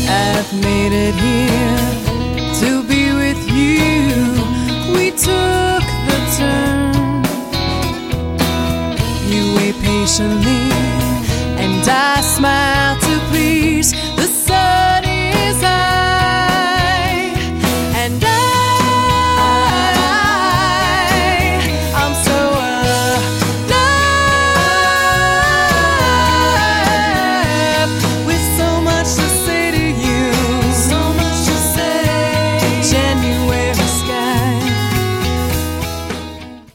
I've made it here to be with you. We took the turn. You wait patiently, and I smile to please.